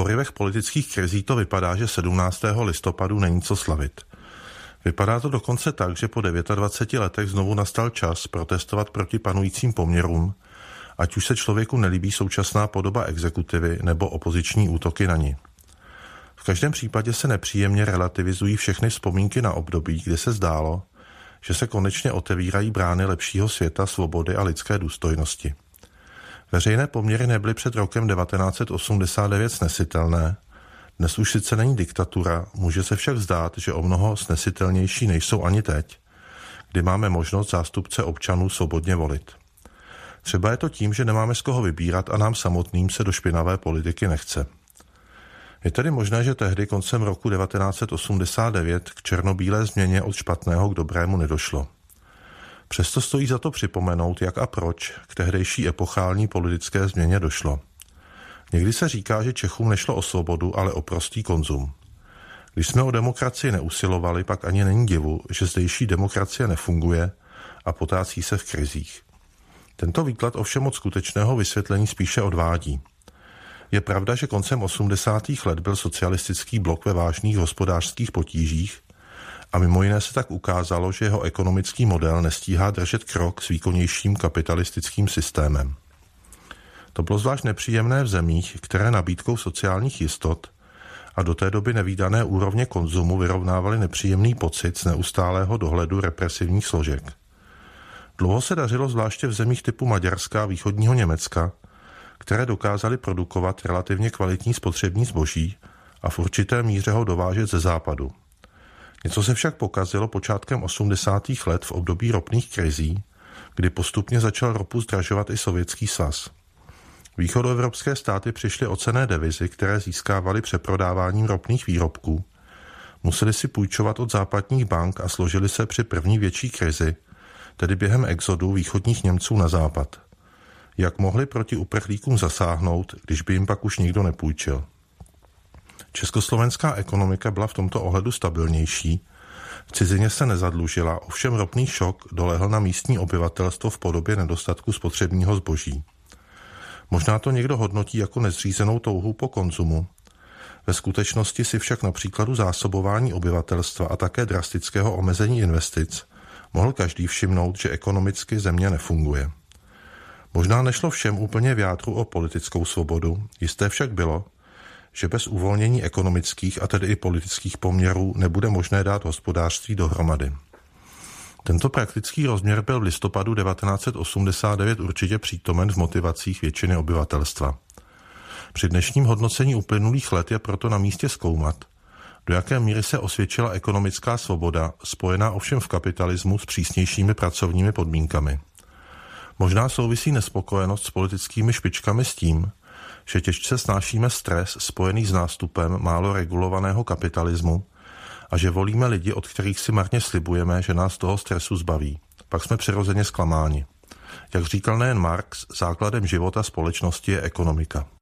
porivech politických krizí to vypadá, že 17. listopadu není co slavit. Vypadá to dokonce tak, že po 29 letech znovu nastal čas protestovat proti panujícím poměrům, ať už se člověku nelíbí současná podoba exekutivy nebo opoziční útoky na ni. V každém případě se nepříjemně relativizují všechny vzpomínky na období, kdy se zdálo, že se konečně otevírají brány lepšího světa, svobody a lidské důstojnosti. Veřejné poměry nebyly před rokem 1989 snesitelné. Dnes už sice není diktatura, může se však zdát, že o mnoho snesitelnější nejsou ani teď, kdy máme možnost zástupce občanů svobodně volit. Třeba je to tím, že nemáme z koho vybírat a nám samotným se do špinavé politiky nechce. Je tedy možné, že tehdy koncem roku 1989 k černobílé změně od špatného k dobrému nedošlo. Přesto stojí za to připomenout, jak a proč k tehdejší epochální politické změně došlo. Někdy se říká, že Čechům nešlo o svobodu, ale o prostý konzum. Když jsme o demokracii neusilovali, pak ani není divu, že zdejší demokracie nefunguje a potácí se v krizích. Tento výklad ovšem od skutečného vysvětlení spíše odvádí. Je pravda, že koncem 80. let byl socialistický blok ve vážných hospodářských potížích a mimo jiné se tak ukázalo, že jeho ekonomický model nestíhá držet krok s výkonnějším kapitalistickým systémem. To bylo zvlášť nepříjemné v zemích, které nabídkou sociálních jistot a do té doby nevídané úrovně konzumu vyrovnávaly nepříjemný pocit z neustálého dohledu represivních složek. Dlouho se dařilo zvláště v zemích typu Maďarska a východního Německa, které dokázaly produkovat relativně kvalitní spotřební zboží a v určité míře ho dovážet ze západu. Něco se však pokazilo počátkem 80. let v období ropných krizí, kdy postupně začal ropu zdražovat i Sovětský svaz. Východoevropské státy přišly o cenné devizy, které získávaly přeprodáváním ropných výrobků. Museli si půjčovat od západních bank a složili se při první větší krizi, tedy během exodu východních Němců na západ. Jak mohli proti uprchlíkům zasáhnout, když by jim pak už nikdo nepůjčil? Československá ekonomika byla v tomto ohledu stabilnější, v cizině se nezadlužila, ovšem ropný šok dolehl na místní obyvatelstvo v podobě nedostatku spotřebního zboží. Možná to někdo hodnotí jako nezřízenou touhu po konzumu. Ve skutečnosti si však na příkladu zásobování obyvatelstva a také drastického omezení investic mohl každý všimnout, že ekonomicky země nefunguje. Možná nešlo všem úplně v jádru o politickou svobodu, jisté však bylo, že bez uvolnění ekonomických a tedy i politických poměrů nebude možné dát hospodářství dohromady. Tento praktický rozměr byl v listopadu 1989 určitě přítomen v motivacích většiny obyvatelstva. Při dnešním hodnocení uplynulých let je proto na místě zkoumat, do jaké míry se osvědčila ekonomická svoboda, spojená ovšem v kapitalismu s přísnějšími pracovními podmínkami. Možná souvisí nespokojenost s politickými špičkami s tím, že těžce snášíme stres spojený s nástupem málo regulovaného kapitalismu a že volíme lidi, od kterých si marně slibujeme, že nás toho stresu zbaví. Pak jsme přirozeně zklamáni. Jak říkal nejen Marx, základem života společnosti je ekonomika.